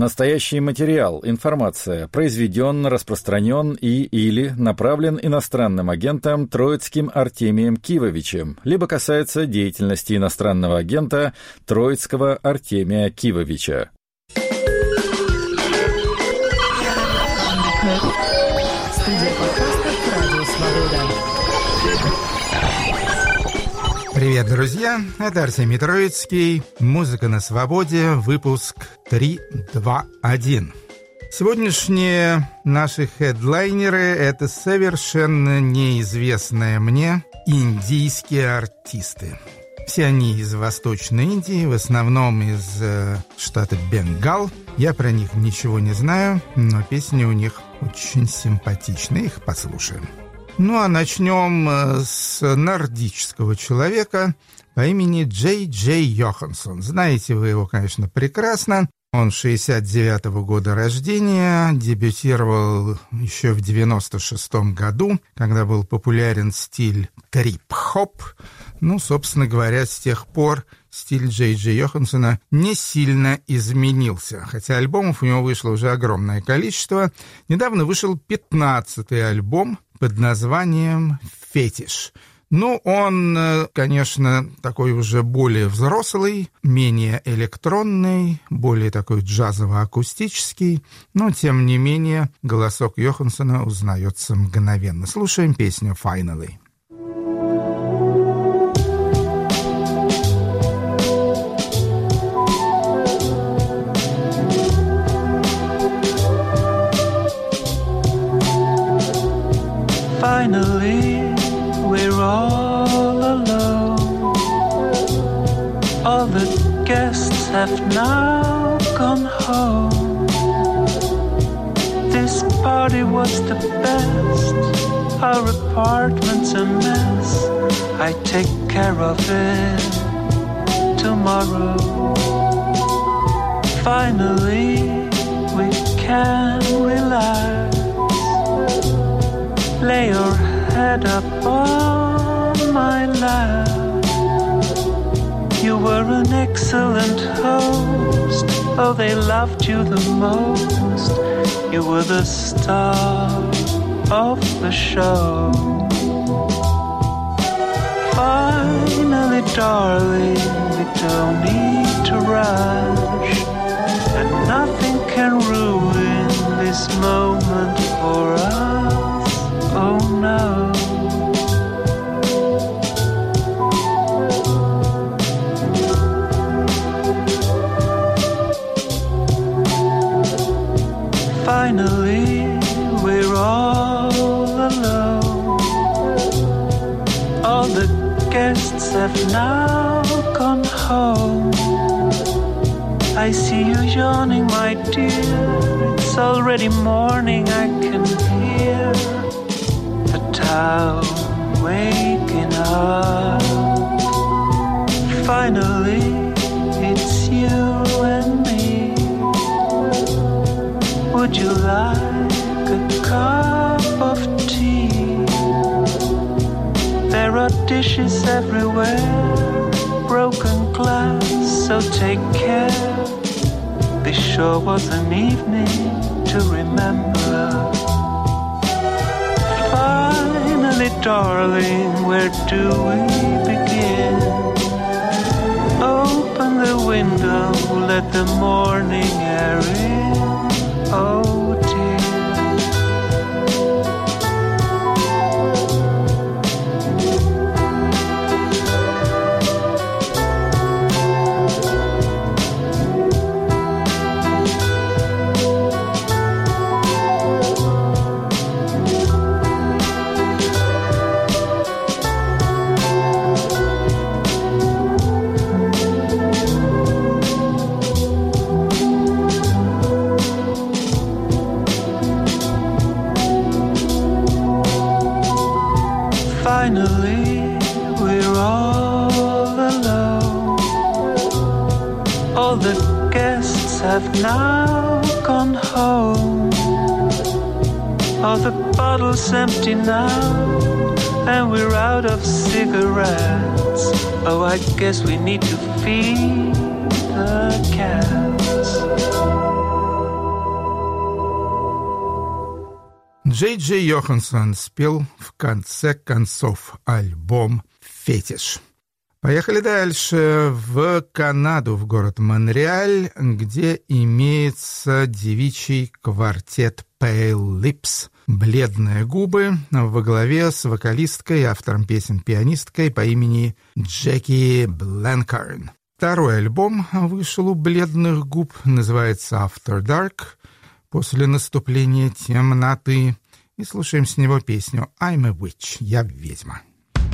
Настоящий материал, информация произведен, распространен или направлен иностранным агентом Троицким Артемием Кивовичем, либо касается деятельности иностранного агента Троицкого Артемия Кивовича. Студия подкастов «Радио Свобода». Привет, друзья! Это Артемий Троицкий. Музыка на свободе. Выпуск 3.2.1. Сегодняшние наши хедлайнеры — это совершенно неизвестные мне индийские артисты. Все они из Восточной Индии, в основном из штата Бенгал. Я про них ничего не знаю, но песни у них очень симпатичные. Их послушаем. Ну а начнем с нордического человека по имени Джей Джей Йоханссон. Знаете вы его, конечно, прекрасно. Он 69-го года рождения, дебютировал еще в 96-м году, когда был популярен стиль трип-хоп. Ну, собственно говоря, с тех пор стиль Джей Джей Йоханссона не сильно изменился, хотя альбомов у него вышло уже огромное количество. Недавно вышел 15-й альбом под названием «Фетиш». Ну, он, конечно, такой уже более взрослый, менее электронный, более такой джазово-акустический, но, тем не менее, голосок Йоханссона узнается мгновенно. Слушаем песню «Finally». Finally, we're all alone. All the guests have now gone home. This party was the best. Our apartment's a mess. I take care of it tomorrow. Finally, we can relax. Lay your head up on my lap. You were an excellent host. Oh, they loved you the most. You were the star of the show. Finally, darling, we don't need to rush, and nothing can ruin this moment for us. Oh no. Finally, we're all alone. All the guests have now gone home. I see you yawning, my dear. It's already morning, I can hear the town waking up. Finally, it's you and me. Would you like a cup of tea? There are dishes everywhere, broken glass, so take care. This sure was an evening to remember. Finally, darling, where do we begin? Open the window, let the morning air in. Oh dear. Finally, we're all alone. All the guests have now gone home. All the bottles empty now, and we're out of cigarettes. Oh, I guess we need to feed the cats. Джей Джей Йоханссон спел в конце концов альбом «Фетиш». Поехали дальше, в Канаду, в город Монреаль, где имеется девичий квартет Pale Lips, «Бледные губы», во главе с вокалисткой, автором песен-пианисткой по имени Джеки Бленкарн. Второй альбом вышел у «Бледных губ», называется «After Dark», «После наступления темноты», и слушаем с него песню «I'm a Witch», «Я ведьма».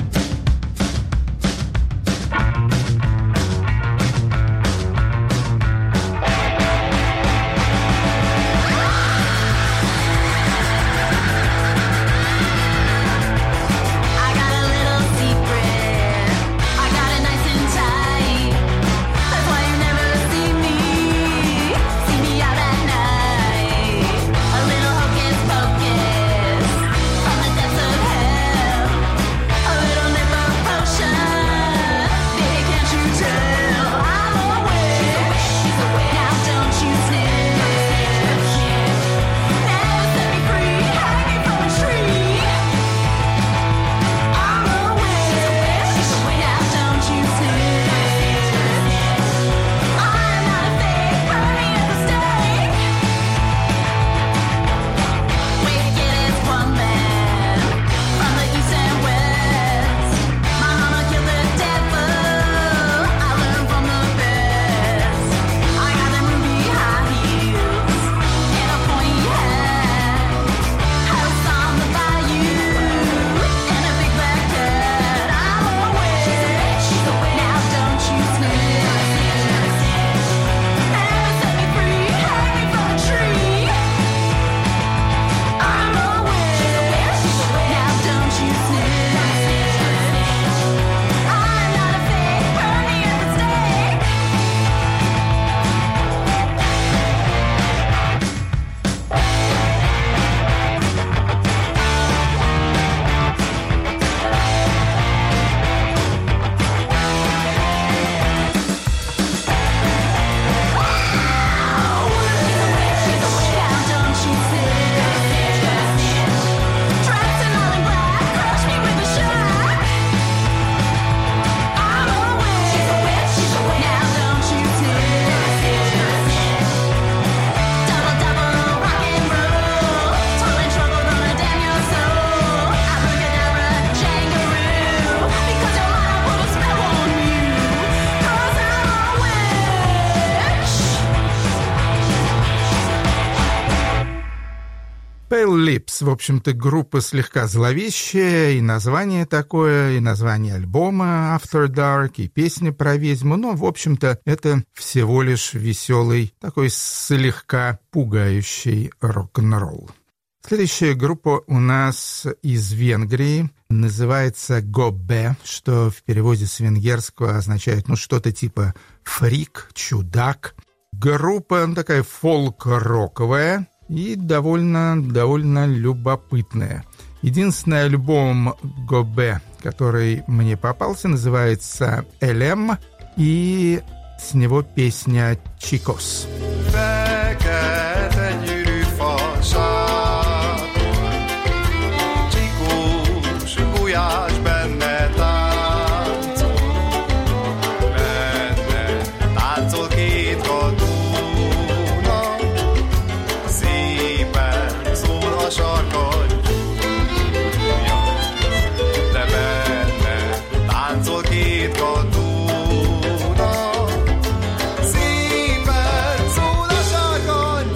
Pale Lips, в общем-то, группа слегка зловещая, и название такое, и название альбома After Dark, и песня про ведьму, но, в общем-то, это всего лишь веселый, такой слегка пугающий рок-н-ролл. Следующая группа у нас из Венгрии, называется Гобе, что в переводе с венгерского означает, что-то типа фрик, чудак. Группа такая фолк-роковая и довольно любопытная. Единственный альбом Гобе, который мне попался, называется «Элем», и с него песня «Чикос». Szépen szól a sarkon,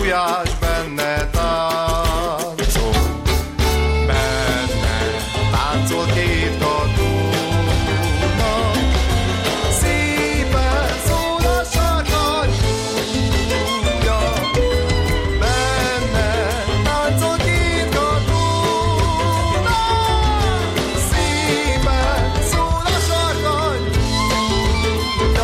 Fújjás benne táncol, benne táncol két katona. Szépen szól a sarkany fúja, benne táncol két katona. Szépen szól a sarkany fúja.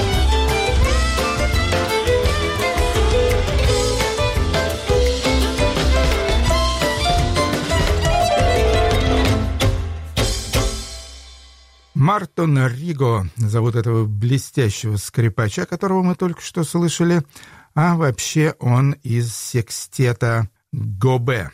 Мартон Риго зовут этого блестящего скрипача, которого мы только что слышали, а вообще он из секстета Гобе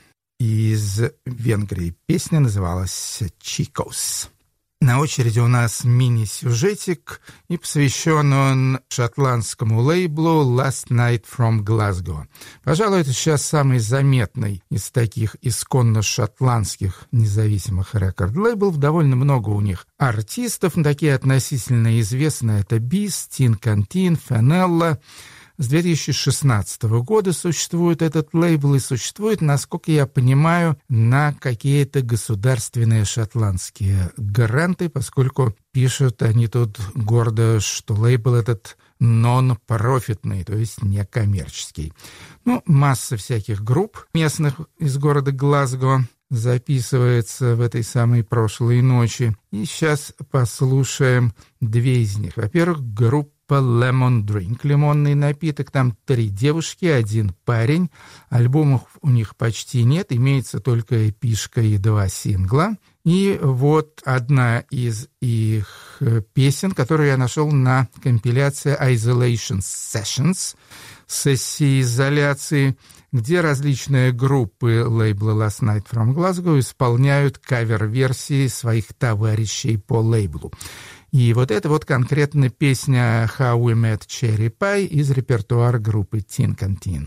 из Венгрии. Песня называлась «Чикос». На очереди у нас мини-сюжетик, и посвящен он шотландскому лейблу Last Night from Glasgow. Пожалуй, это сейчас самый заметный из таких исконно шотландских независимых рекорд-лейблов. Довольно много у них артистов, такие относительно известные. Это Бис, Тин Кантин, Фенелла. С 2016 года существует этот лейбл и существует, насколько я понимаю, на какие-то государственные шотландские гранты, поскольку пишут они тут гордо, что лейбл этот нон-профитный, то есть некоммерческий. Ну, масса всяких групп местных из города Глазго записывается в этой самой прошлой ночи. И сейчас послушаем две из них. Во-первых, группа Lemon Drink, лимонный напиток. Там 3 девушки, 1 парень. Альбомов у них почти нет, имеется только эпишка и 2 сингла. И вот одна из их песен, которую я нашел на компиляции Isolation Sessions, сессии изоляции, где различные группы лейбла Last Night from Glasgow исполняют кавер-версии своих товарищей по лейблу. И вот это вот конкретно песня «How We Met Cherry Pie» из репертуара группы Tin Cantin.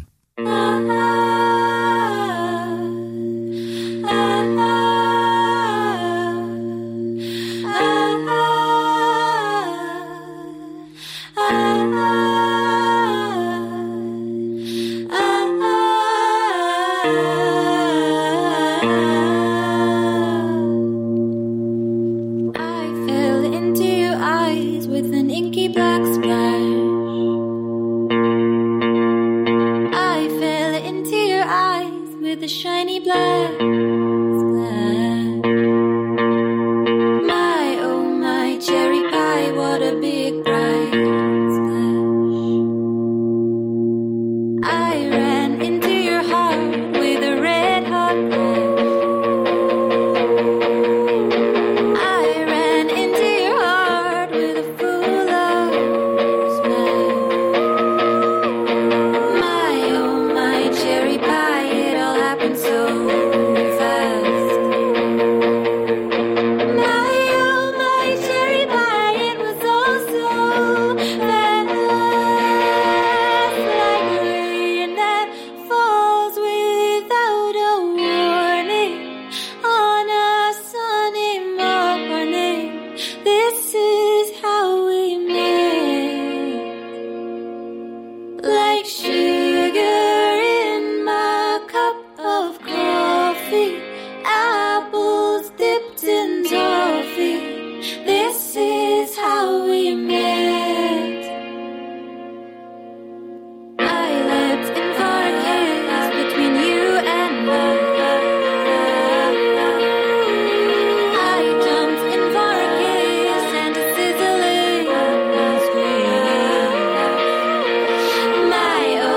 My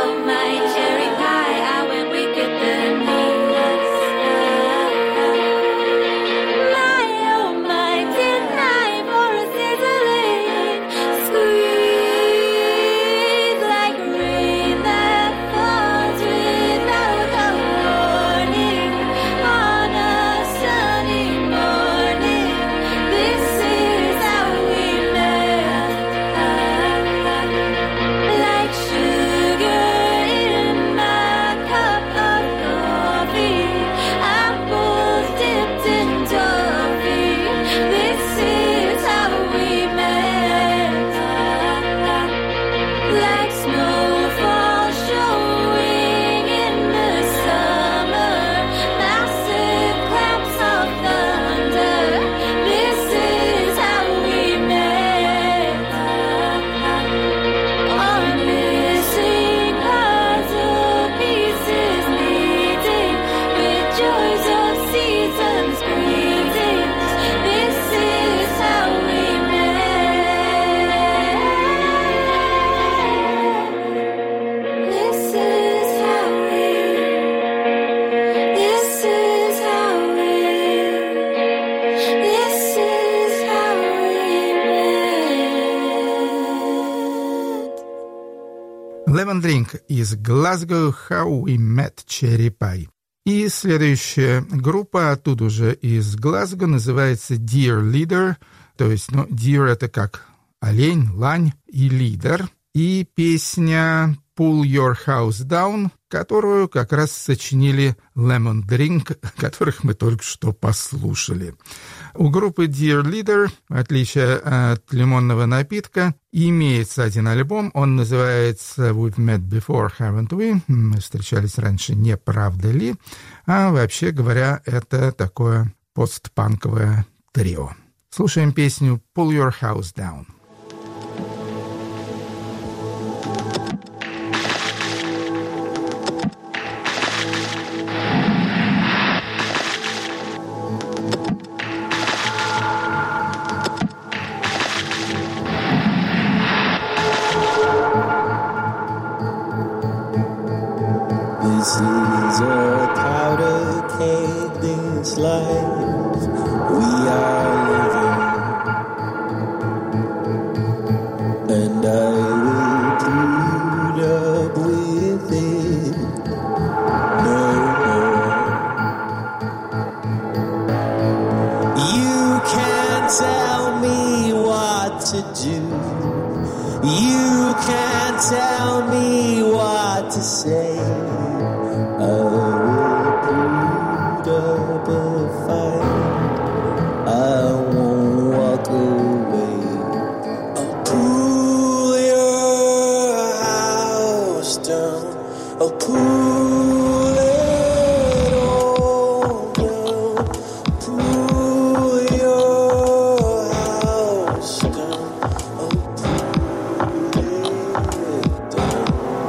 Lemon Drink из Glasgow, How We Met Cherry Pie. И следующая группа, оттуда уже из Глазго, называется Dear Leader, то есть, Dear это как олень, лань, и Leader. И песня Pull Your House Down, которую как раз сочинили Lemon Drink, которых мы только что послушали. У группы Dear Leader, в отличие от лимонного напитка, имеется один альбом, он называется We've Met Before, Haven't We? Мы встречались раньше, не правда ли? А вообще говоря, это такое постпанковое трио. Слушаем песню Pull Your House Down. This is a powder keg, this life we are living, and I will put up with it no more. You can't tell me what to do, you can't tell me what to say. I will put up a fight, I won't walk away. I'll pull your house down, I'll pull it all down, pull your house down, I'll pull it down.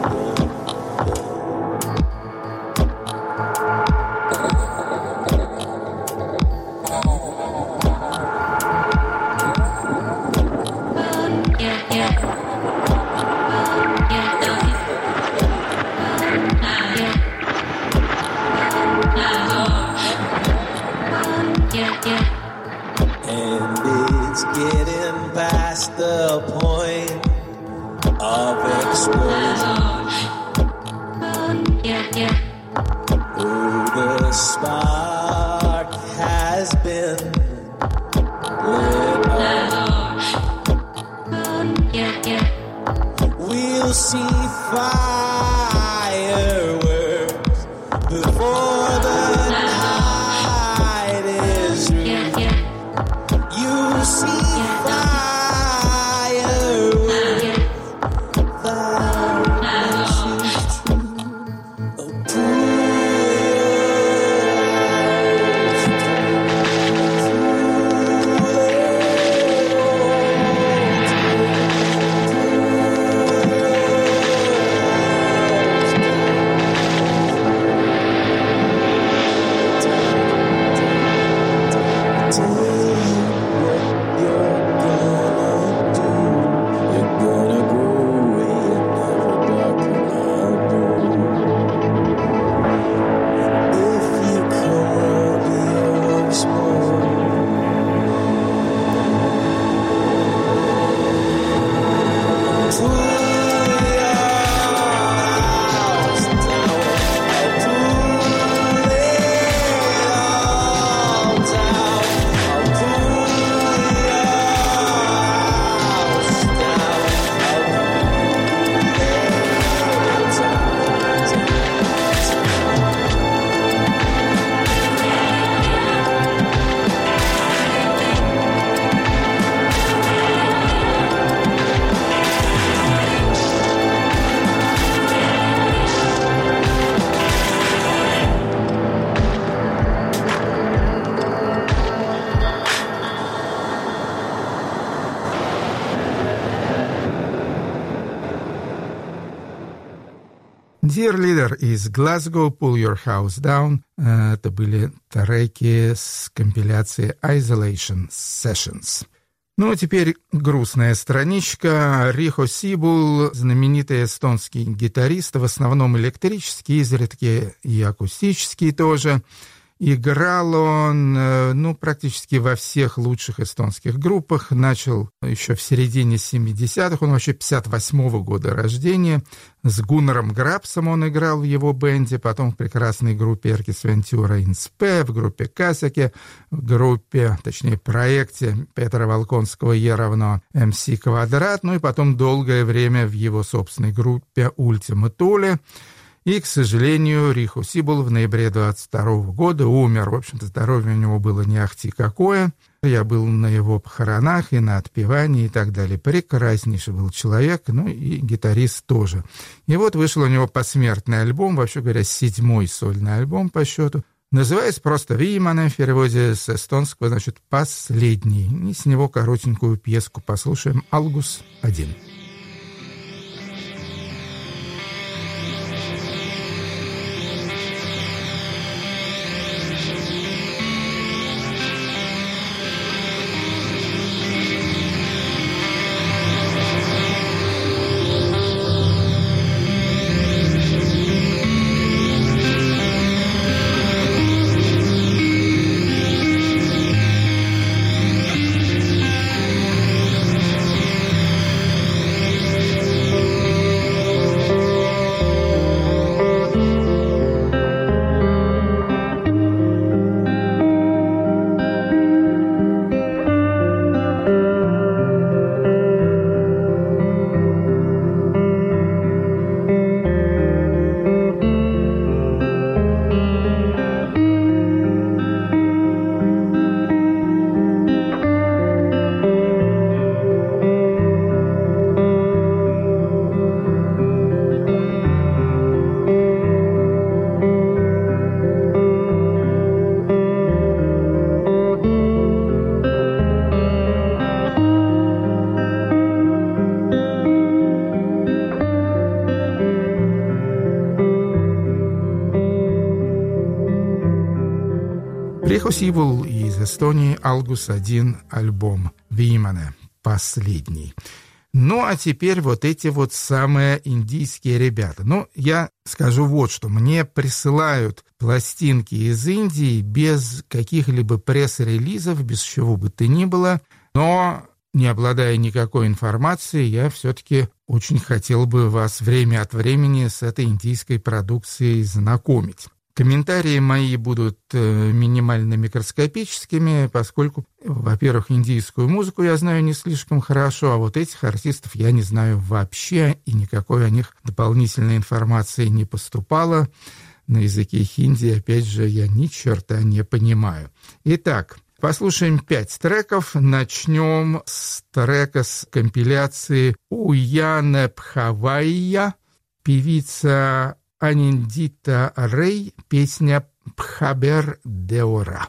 And it's getting past the point of explosion. Oh, the spark has been lit up. We'll see fireworks before the night is through. You see fireworks, that is true. Oh, Dear Leader из Glasgow, Pull Your House Down. Это были треки с компиляции Isolation Sessions. Ну, а теперь грустная страничка. Рихо Сибул, знаменитый эстонский гитарист, в основном электрический, изредка и акустический тоже. Играл он, практически во всех лучших эстонских группах. Начал еще в середине 70-х, он вообще 58-го года рождения. С Гуннаром Грабсом он играл в его бенде, потом в прекрасной группе Эркис Вентура Инспе, в группе Касаке, в группе, точнее, проекте Петра Волконского «Е равно МС квадрат», и потом долгое время в его собственной группе «Ультима Туле». И, к сожалению, Рихо Сибул в ноябре 22 года умер. В общем-то, здоровье у него было не ахти какое. Я был на его похоронах и на отпевании и так далее. Прекраснейший был человек, и гитарист тоже. И вот вышел у него посмертный альбом, вообще говоря, 7-й сольный альбом по счету. Называется просто «Вимане», в переводе с эстонского, значит, «последний». И с него коротенькую пьеску послушаем «Algus-1». Рихо Сибул из Эстонии, «Algus-1», альбом «Вимане», последний. А теперь вот эти вот самые индийские ребята. Я скажу вот что. Мне присылают пластинки из Индии без каких-либо пресс-релизов, без чего бы то ни было. Но, не обладая никакой информацией, я все-таки очень хотел бы вас время от времени с этой индийской продукцией знакомить. Комментарии мои будут минимально микроскопическими, поскольку, во-первых, индийскую музыку я знаю не слишком хорошо, а вот этих артистов я не знаю вообще, и никакой о них дополнительной информации не поступало. На языке хинди, опять же, я ни черта не понимаю. Итак, послушаем 5 треков. Начнем с трека с компиляции «Уяне Пхавайя», певица Аниндита Рей, песня «Пхабер Деора».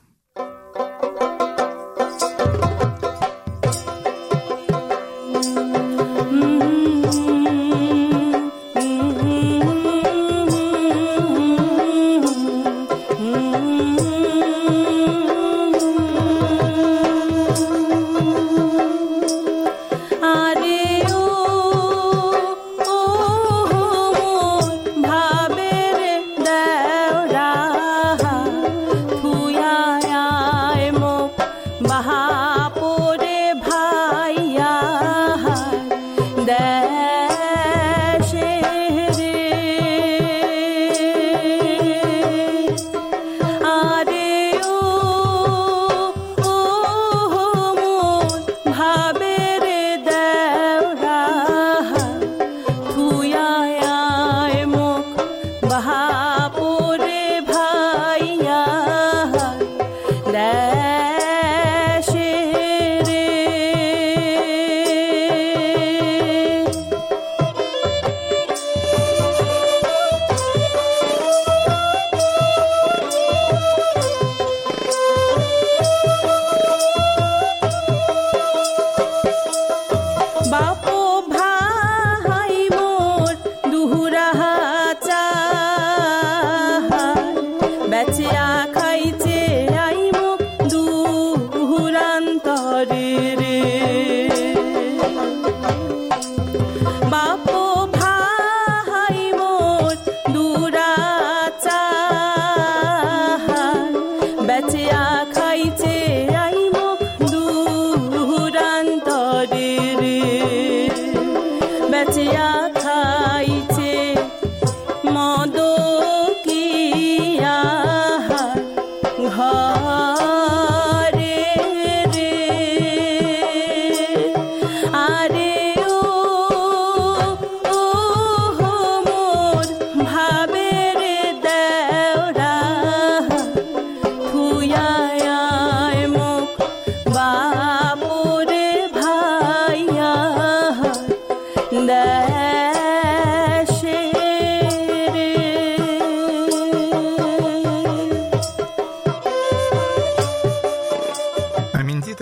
भाबेर देवरा, भूया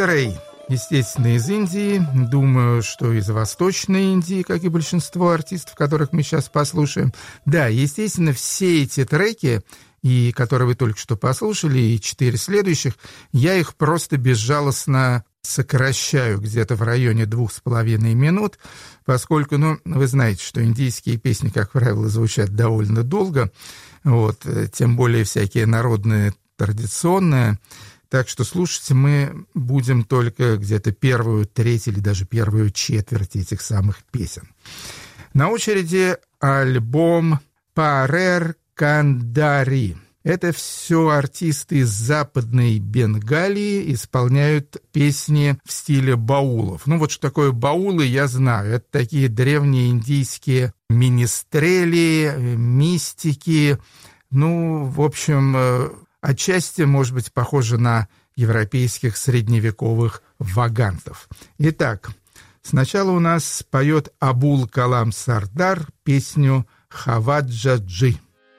Рэй, естественно, из Индии. Думаю, что из Восточной Индии, как и большинство артистов, которых мы сейчас послушаем. Да, естественно, все эти треки, и которые вы только что послушали, и 4 следующих, я их просто безжалостно сокращаю где-то в районе 2,5 минут, поскольку, вы знаете, что индийские песни, как правило, звучат довольно долго, тем более всякие народные, традиционные. Так что слушать мы будем только где-то первую треть или даже первую четверть этих самых песен. На очереди альбом «Парер Кандари». Это все артисты из Западной Бенгалии исполняют песни в стиле баулов. Что такое баулы, я знаю. Это такие древние индийские министрели, мистики. В общем, отчасти, может быть, похоже на европейских средневековых вагантов. Итак, сначала у нас поет Абул Калам Сардар песню «Хаваджа Джи».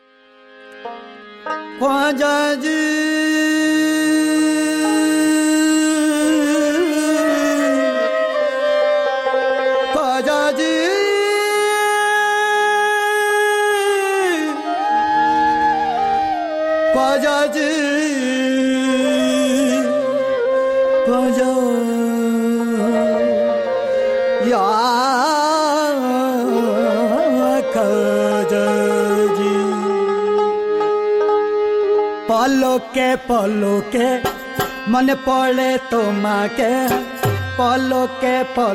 পলকে মনে পড়ে তোমাকে পলকে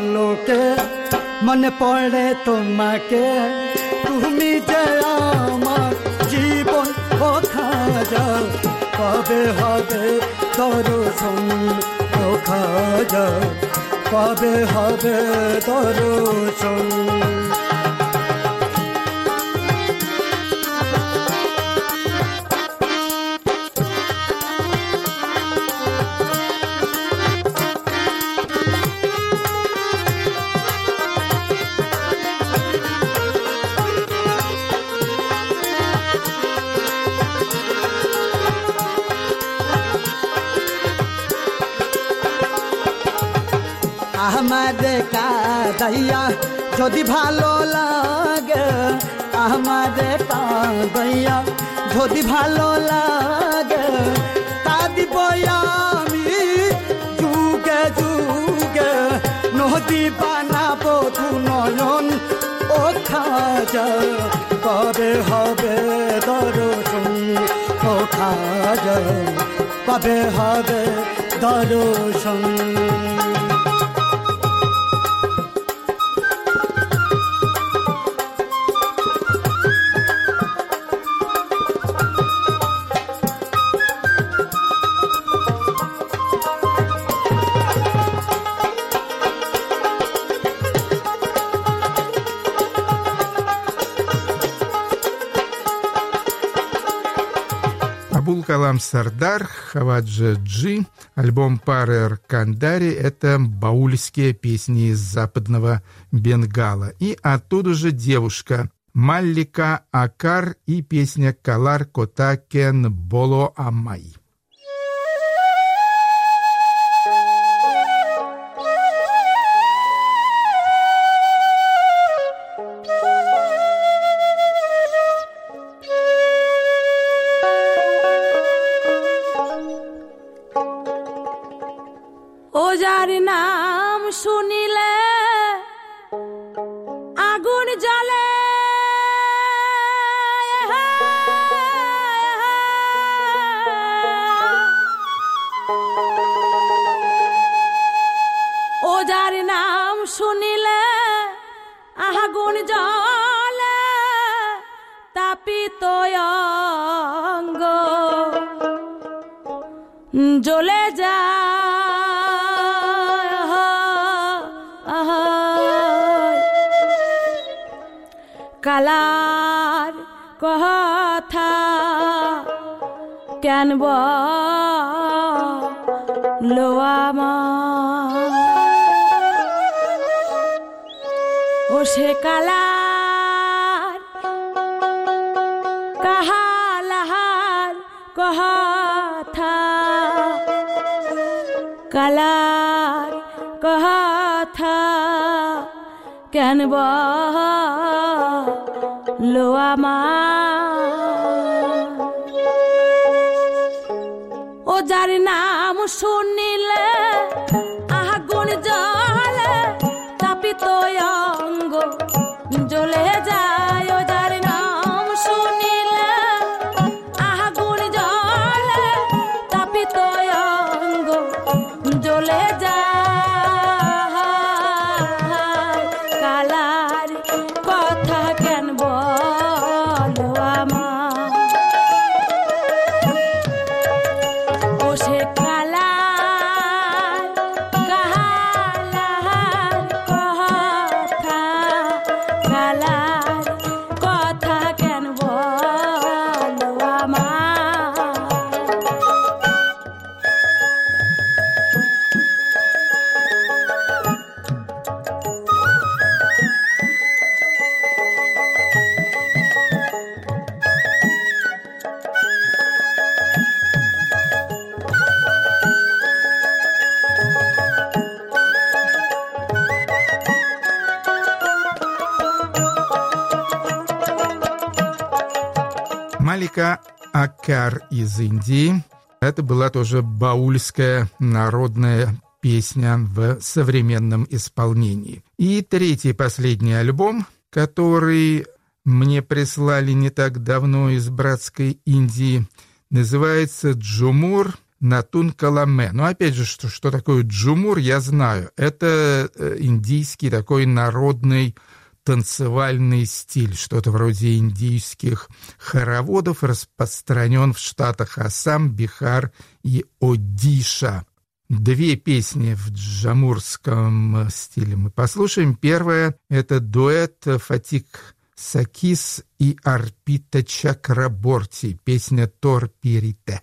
মনে পড়ে তোমাকে তুমি যে আমার জীবন ও খাজা কবে হবে দর্শন ও খাজা কবে হবে দর্শন আমাদের কাঁদাইয়া যদি ভালো লাগে আমাদের কাঁদাইয়া যদি ভালো লাগে কাঁদিব আমি যুগে যুগে নদী বানাবো দু নয়ন ও খাজা কবে হবে দর্শন ও খাজা কবে হবে দর্শন Абул Калам Сардар, Хаваджа Джи, альбом «Парер Кандари» — это баульские песни из Западного Бенгала. И оттуда же девушка Маллика Акар и песня «Калар Кота Кен Боло Амай». ওজার নাম শুনিলে আগুন জ্বলে ওজার নাম শুনিলে আগুন জ্বলে তাপিত অঙ্গ জ্বলে যায় কালার কথা কেন বলো আমার ও সে কালার কাহালাহার কথা কালার কেন বলো আমার ও যার নাম শুনিলে আগুন জ্বলে তাপিত অঙ্গ জ্বলে যায় ও যার নাম শুনিলে আগুন জ্বলে তাপিত অঙ্গ জ্বলে যায় কালার কথা কেন বলো আমার ও সে কালার কালার কথা কেন বলো আমার Малика Аккар из Индии. Это была тоже баульская народная песня в современном исполнении. И третий, последний альбом, который мне прислали не так давно из братской Индии, называется «Джумур Натун Каламе». Но опять же, что такое джумур, я знаю. Это индийский такой народный танцевальный стиль, что-то вроде индийских хороводов, распространен в штатах Ассам, Бихар и Одиша. Две песни в джамурском стиле мы послушаем. Первая — это дуэт Фатик Сакис и Арпита Чакраборти, песня «Торпирите».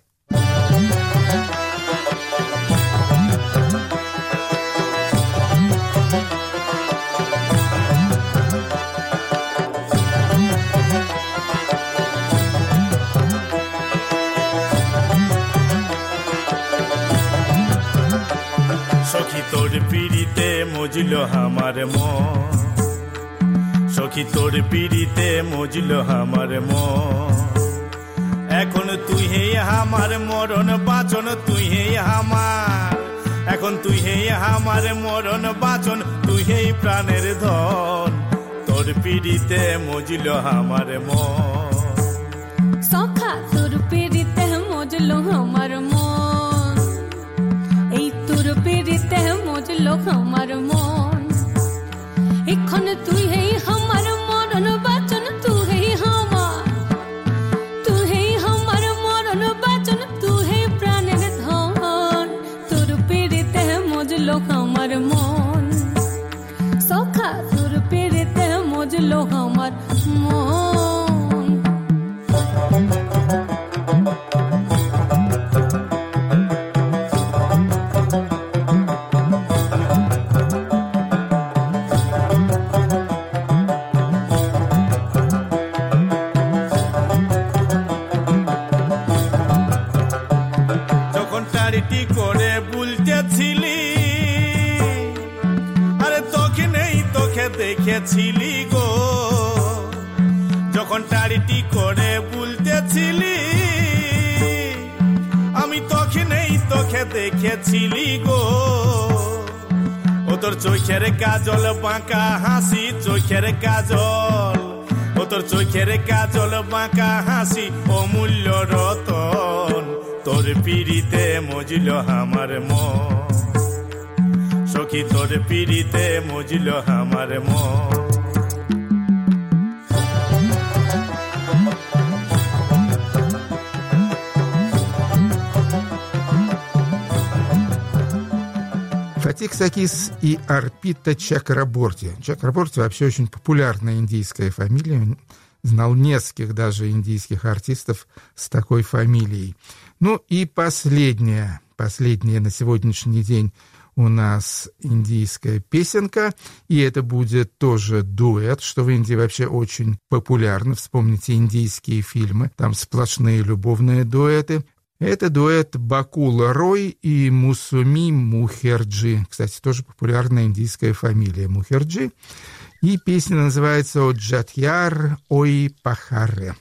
সখী তোর পিড়িতে মজলো আমার মন সখী তোর পিড়িতে মজলো আমার মন এখন তুই হে আমার মরণ বাঁচন তুই হে আমার এখন তুই হে আমার মরণ বাঁচন তুই হে প্রাণের ধন তোর পিড়িতে মজলো আমার মন সখা তোর পিড়িতে মজলো আমার মন এই তোর পিড়িতে মজলো আমার মন এখন তুই হে আমার মরণ বাঁচন তুই হে আমার তুই হে আমার মরণ বাঁচন তুই হে প্রাণের ধন তোর পিড়িতে মজলো আমার মন সখা তোর পিড়িতে মজলো আমার মন করে বুলতেছিলি আরে তোকে নেই তোকে দেখেছিলি গো যখন টাড়িটি করে বুলতেছিলি আমি তোকে নেই তোকে দেখেছিলি গো ও তোর চোখের কাজল বাঁকা হাসি চোখের কাজল ও তোর চোখের কাজল বাঁকা হাসি অমূল্য রতন তোর পিড়িতে মজলো আমার মন সখী তোর পিড়িতে মজলো আমার মন Фатик Сакис и Арпита Чакраборти. Чакраборти вообще очень популярная индийская фамилия. Знал нескольких даже индийских артистов с такой фамилией. Ну и последняя на сегодняшний день у нас индийская песенка, и это будет тоже дуэт, что в Индии вообще очень популярно. Вспомните индийские фильмы, там сплошные любовные дуэты. Это дуэт Бакула Рой и Мусуми Мухерджи. Кстати, тоже популярная индийская фамилия Мухерджи. И песня называется «О Джатьяр, ой пахаре».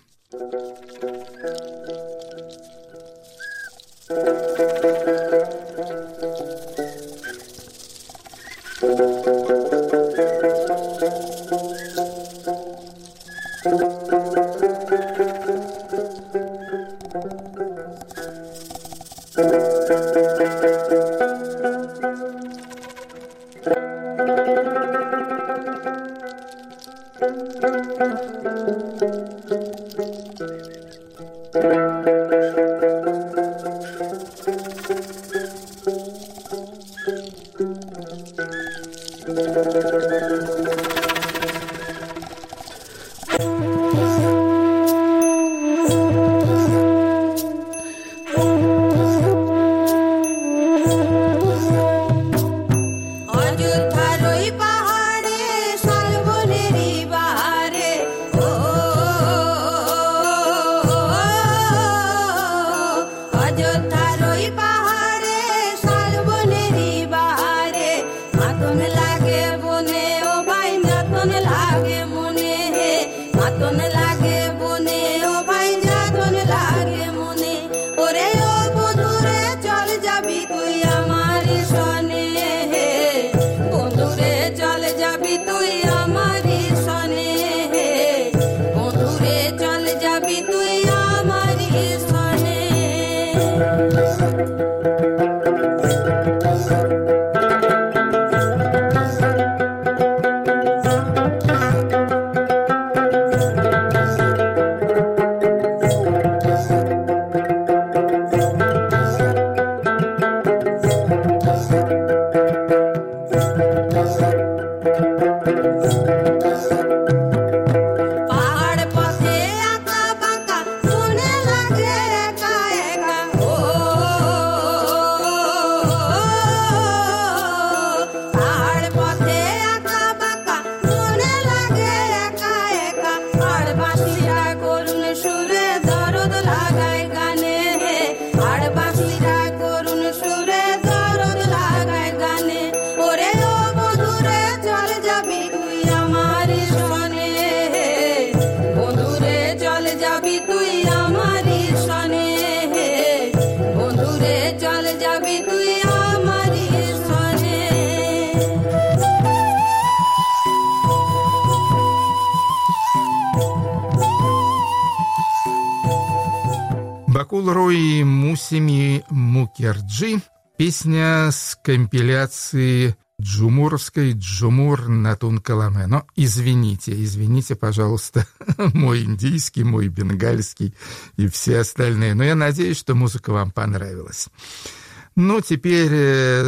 Бакул-Рой Мусими Мукерджи. Песня с компиляции джумуровской «Джумур Натун Каламе». Но извините, пожалуйста, мой индийский, мой бенгальский и все остальные. Но я надеюсь, что музыка вам понравилась. Ну, теперь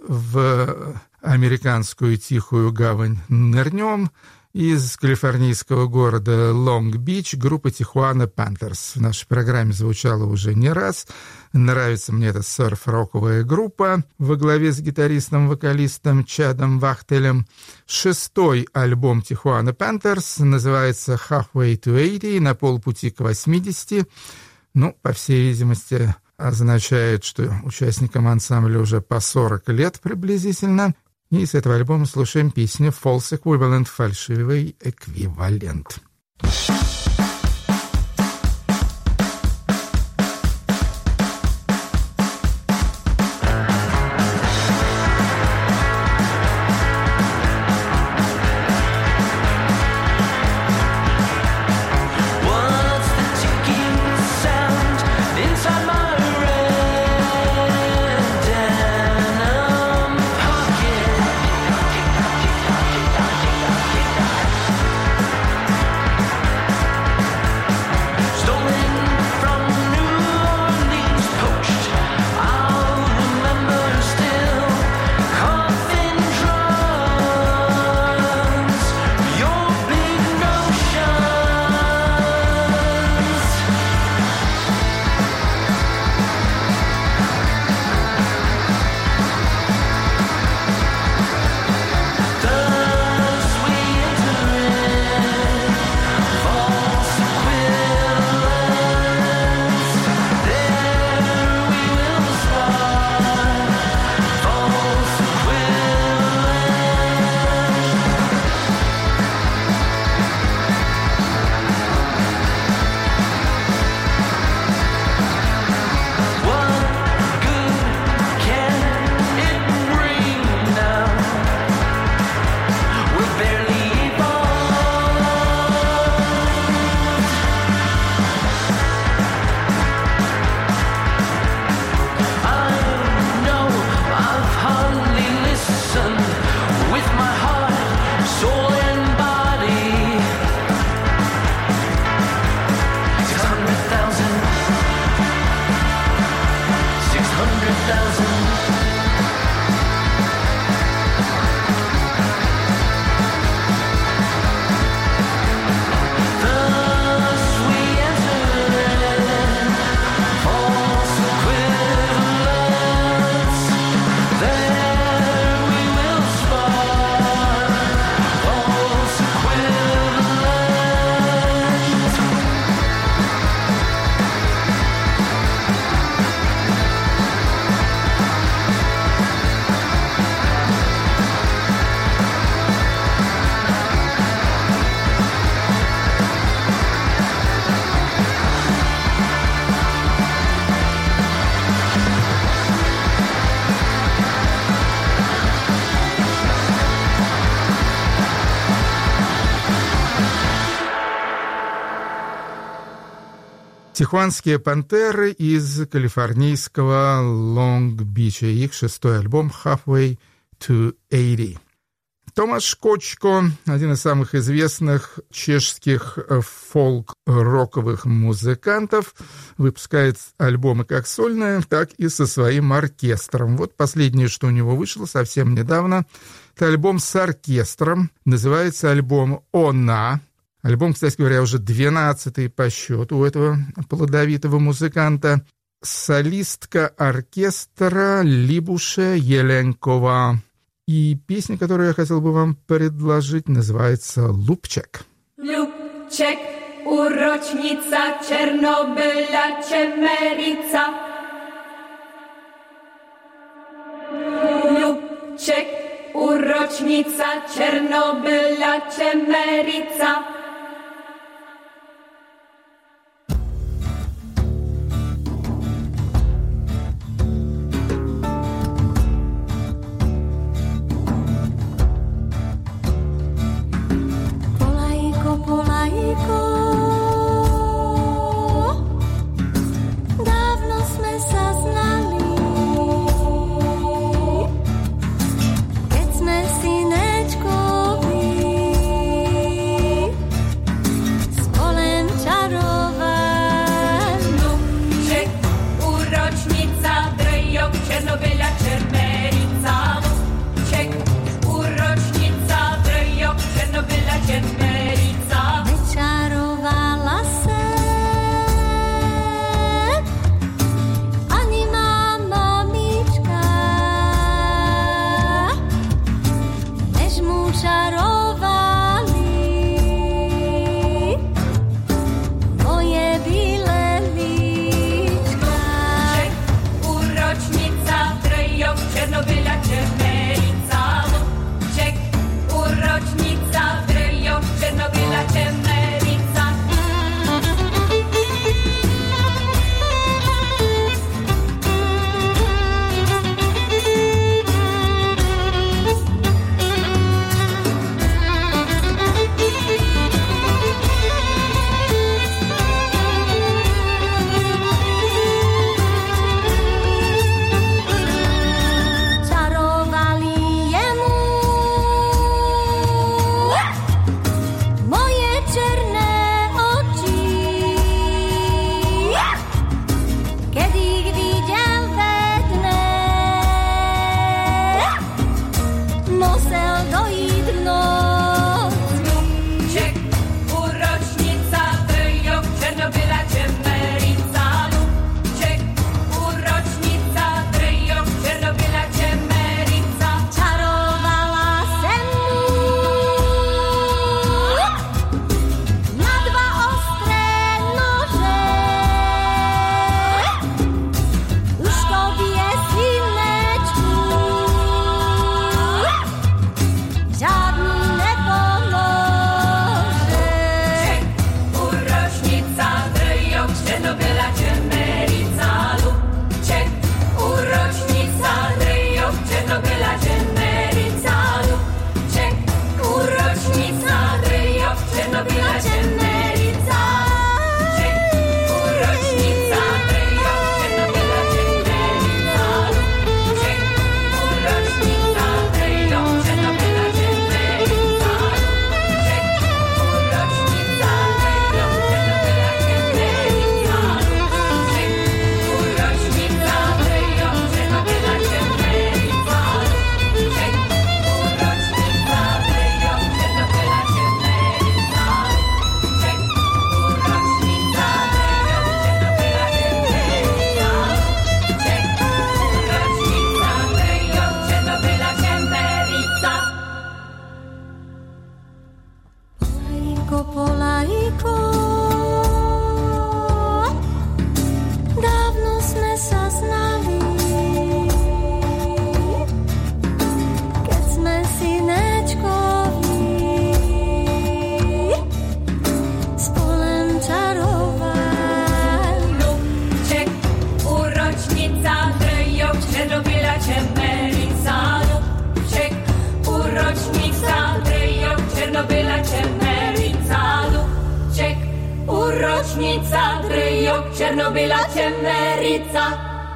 в американскую тихую гавань нырнем. Из калифорнийского города Лонг-Бич группа Тихуана Пантерс. В нашей программе звучала уже не раз. Нравится мне эта серф-роковая группа во главе с гитаристом-вокалистом Чадом Вахтелем. 6-й альбом Тихуана Пантерс называется «Halfway to 80», «На полпути к 80». Ну, по всей видимости, означает, что участникам ансамбля уже по 40 лет приблизительно. И с этого альбома слушаем песню «False Equivalent», фальшивый эквивалент. Pocket. Тихуанские пантеры из калифорнийского Лонг-Бича. Их 6-й альбом «Halfway to 80». Томаш Кочко, один из самых известных чешских фолк-роковых музыкантов, выпускает альбомы как сольные, так и со своим оркестром. Вот последнее, что у него вышло совсем недавно, это альбом с оркестром. Называется альбом «Она». Альбом, кстати говоря, уже 12-й по счету у этого плодовитого музыканта. Солистка оркестра Либуша Еленкова. И песня, которую я хотел бы вам предложить, называется «Лупчек». Lubček, úročnica Černobyla, Čemerica. Lubček, úročnica Černobyla, Čemerica. rocznica, Dryjok, Czernobyla, Ciemerica.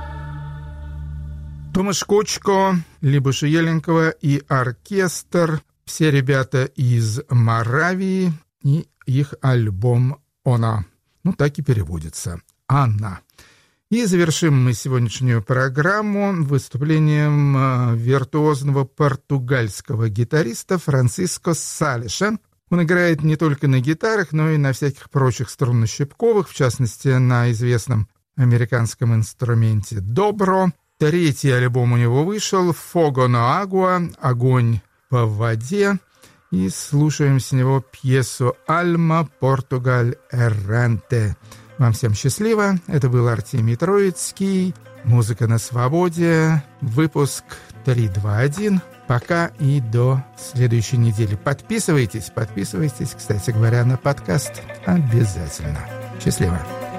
Томаш Кочко, Либуша Еленкова и оркестр. Все ребята из Моравии и их альбом «Она». Ну, так и переводится. «Она». И завершим мы сегодняшнюю программу выступлением виртуозного португальского гитариста Франциско Салеша. Он играет не только на гитарах, но и на всяких прочих струнно-щипковых, в частности, на известном американском инструменте «Добро». Третий альбом у него вышел «Fogo no Agua» — «Огонь по воде». И слушаем с него пьесу «Альма Португаль Эрранте». Вам всем счастливо. Это был Артемий Троицкий. Музыка на свободе. Выпуск 321. Пока и до следующей недели. Подписывайтесь, кстати говоря, на подкаст. Обязательно. Счастливо.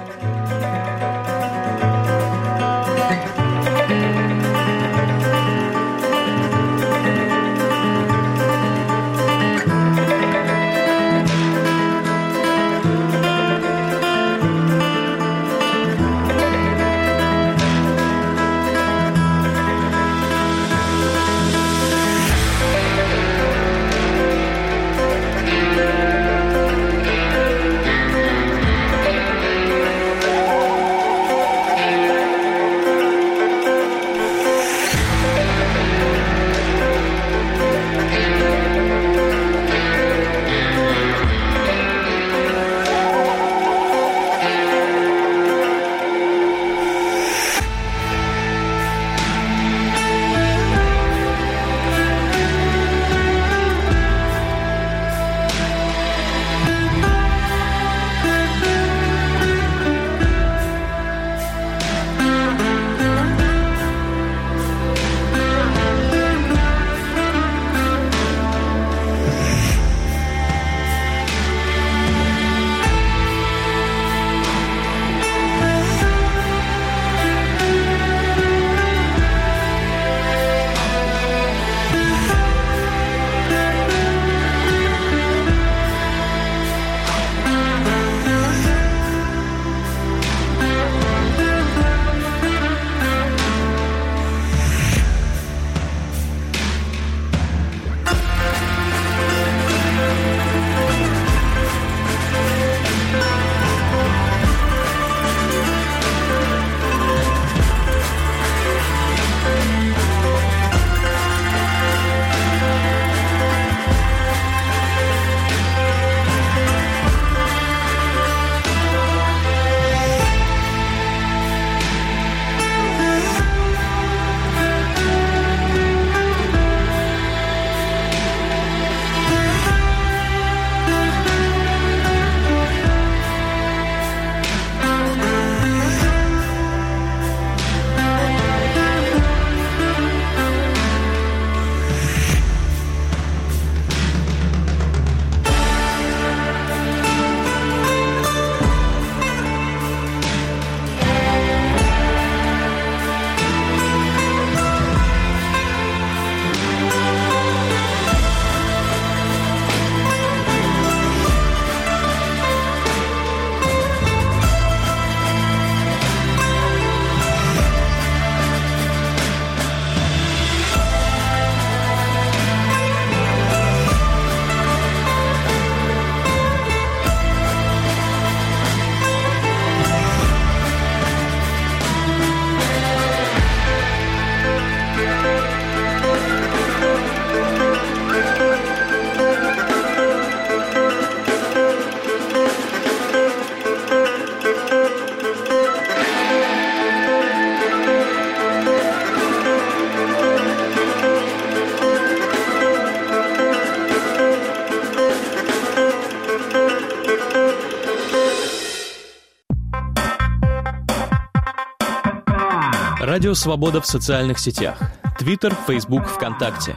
Радио «Свобода» в социальных сетях. Твиттер, Фейсбук, ВКонтакте.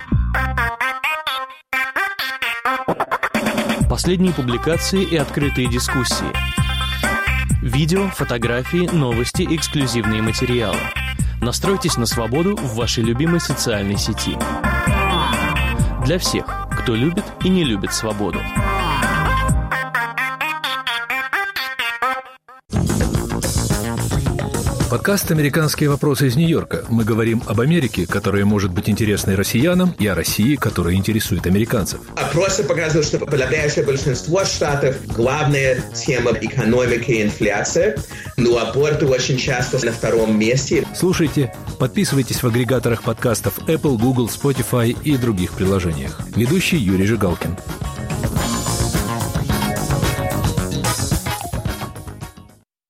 Последние публикации и открытые дискуссии. Видео, фотографии, новости, эксклюзивные материалы. Настройтесь на свободу в вашей любимой социальной сети. Для всех, кто любит и не любит свободу. Подкаст «Американские вопросы» из Нью-Йорка. Мы говорим об Америке, которая может быть интересной россиянам, и о России, которая интересует американцев. Опросы показывают, что подавляющее большинство штатов главная тема экономики и инфляция, но аборты очень часто на втором месте. Слушайте, подписывайтесь в агрегаторах подкастов Apple, Google, Spotify и других приложениях. Ведущий Юрий Жигалкин.